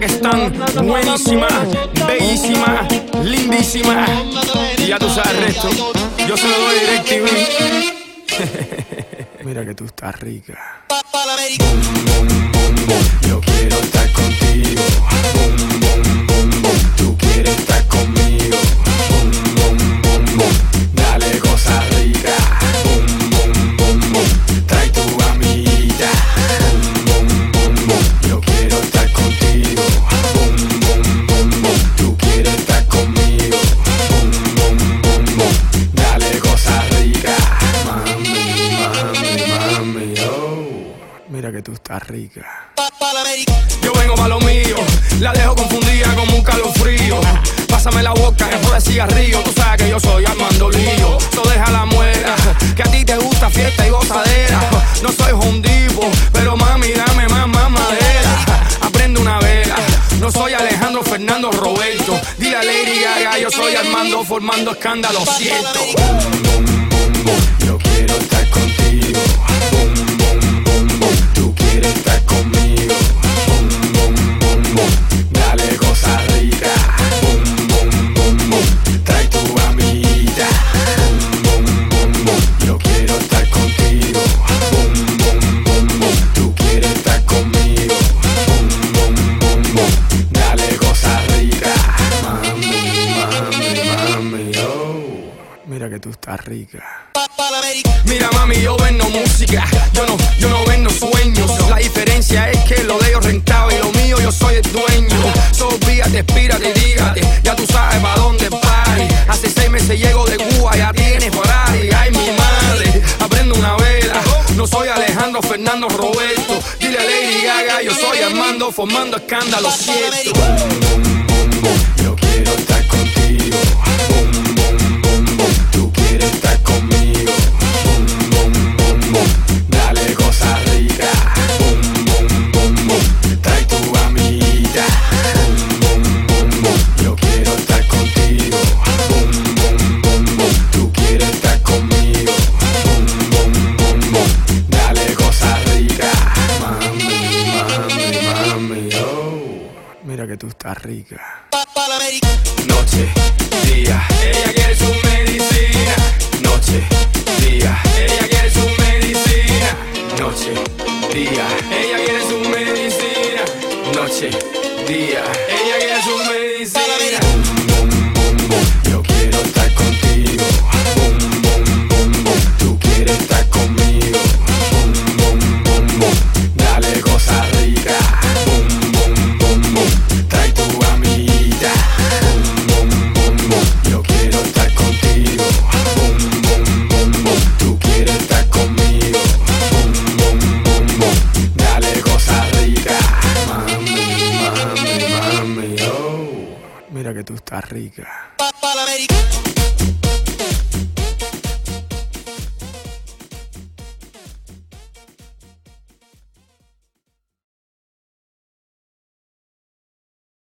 que están buenísimas, bellísimas, lindísimas. Y ya tú sabes el resto. Yo se lo doy DirecTV. Mira que tú estás rica. Boom, boom, boom, boom. Yo quiero estar contigo. Boom, boom, boom, boom. Tú quieres estar conmigo. Boom, boom, boom, boom. Dale cosa rica. Boom, boom, boom, boom. Trae tu amiguita. Boom, boom, boom, boom. Yo quiero estar contigo. Boom, boom, boom, boom. Tú quieres estar conmigo. Boom, boom, boom, boom. Dale cosa rica. Mami, mami, mami, oh. Mira que tú estás rica. Yo vengo pa' lo mío, la dejo confundida como un calofrío. Pásame la boca, que de cigarrillo. Tú sabes que yo soy Armando Lío. So deja la muela, que a ti te gusta fiesta y gozadera. No soy hondivo, pero mami dame más madera. Aprende una vela, no soy Alejandro Fernando Roberto. Dile a Lady Gaga, yo soy Armando formando escándalo, siento. Boom, boom, boom, boom. Yo quiero estar contigo. Boom, boom, boom, boom. Tú quieres estar conmigo. Boom, boom, boom, boom. Dale cosa rica. Boom, boom, boom, boom. Trae tu amiguita. Boom, boom, boom, boom. Yo quiero estar contigo. Boom, boom, boom, boom. Tú quieres estar conmigo. Boom, boom, boom, boom. Dale cosa rica. Mami, mami, mami, oh. Mira que tú estás rica. Mira mami, yo vendo música, yo no vendo sueños. La diferencia es que lo de ellos rentable y lo mío yo soy el dueño. So olvídate, espírate y dígate, ya tú sabes pa' dónde party. Hace 6 meses llego de Cuba, ya tienes Ferrari. Ay mi madre, aprendo una vela. No soy Alejandro Fernando Roberto. Dile a Lady Gaga, yo soy Armando formando escándalo, cierto. Boom, boom, boom, boom. Yo quiero estar contigo. Boom, boom, boom, boom. Tú quieres estar conmigo. Boom, boom, boom, boom. Dale cosa rica. Boom, boom, boom, boom. Trae tu amiguita. Boom, boom, boom, boom. Yo quiero estar contigo. Boom, boom, boom, boom. Tú quieres estar conmigo. Boom, boom, boom, boom. Dale cosa rica. Mami, mami, mami, oh. Mira que tú estás rica. Noche, día, ella quiere su medicina. Noche, día, ella quiere su medicina. Noche, día, ella quiere su medicina. Noche, día, ella quiere su medicina. Boom, boom, boom, boom. Yo quiero estar contigo. Boom, boom, boom, boom. Tú quieres estar conmigo. Boom, boom, boom, boom. Dale cosa rica. Boom, boom, boom, boom. Trae tu amiguita. Boom, boom, boom, boom. Yo quiero estar contigo. Boom, boom, boom, boom. Tú quieres estar conmigo. Boom, boom, boom, boom. Dale cosa rica. Mami, mami, mami, oh. Mira que tú estás rica.